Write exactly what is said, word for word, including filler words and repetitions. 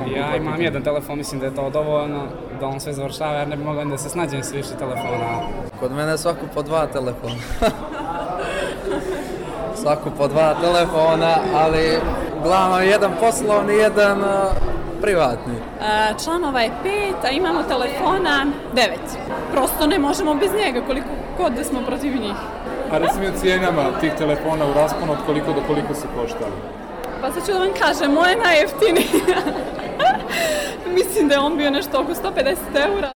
Ja imam jedan telefon, mislim da je to dovoljno, da on sve završava, jer ne bi mogao da se snađem s više telefona. Kod mene svaku po dva telefona. Svaku po dva telefona, ali uglavnom jedan poslovni, jedan uh, privatni. E, članova je pet, a imamo telefona devet. Prosto ne možemo bez njega koliko god da smo protiv njih. A recimo o cijenama tih telefona u rasponu od koliko do koliko su koštali? Pa sad ću da vam kažem, moje najjeftinije. Mislim da je on bio nešto oko sto pedeset eura.